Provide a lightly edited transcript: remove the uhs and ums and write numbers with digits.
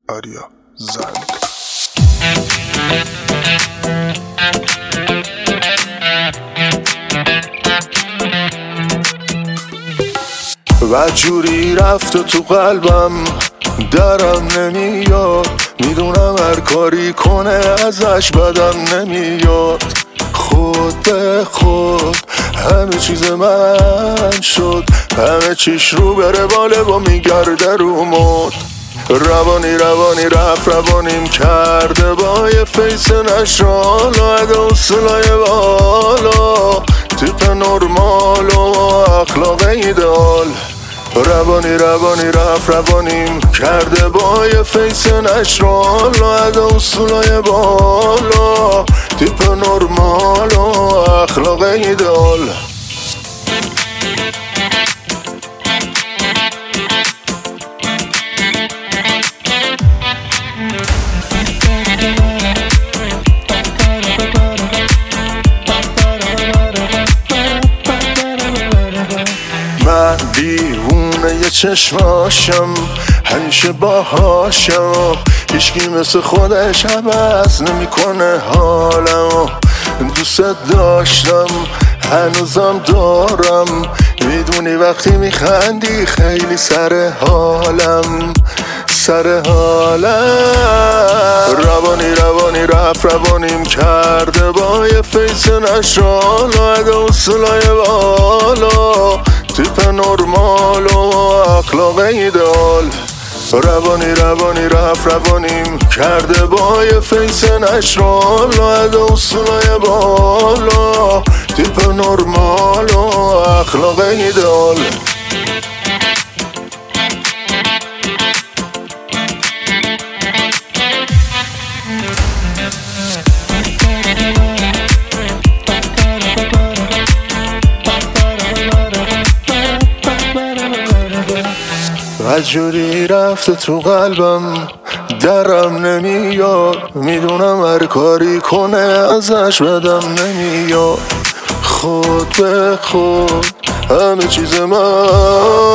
آریا زند. و جوری رفت تو قلبم درم نمیاد، میدونم هر کاری کنه ازش بدم نمیاد. خود به خود همه چیز من شد، همه چیش رو به رواله و میگرده رو مد. روانی رفت روانیم کرده با یه فیس نشال و اصلای بالا، تیپ نرمال و اخلاق ایدال. روانی رفت روانیم کرده با یه فیس نشال و اصلای بالا، تیپ نرمال و اخلاق ایدال. من دیوونه یه چشماشم، همیشه باهاشم، هیچکی مثل خودش عوض نمیکنه حالم. دوست داشتم هنوزم دارم، میدونی وقتی میخندی خیلی سر حالم. روانی رفت روانیم کرده با یه فیس نشال و اصلای بالا، تیپ نرمال و اخلاق ایدال. روانی رفت روانیم کرده با یه فیس نشال و اصلای بالا، تیپ نرمال و اخلاق ایدال. و جوری رفته تو قلبم درم نمیاد، میدونم هر کاری کنه ازش بدم نمیاد. خود به خود همه چیز من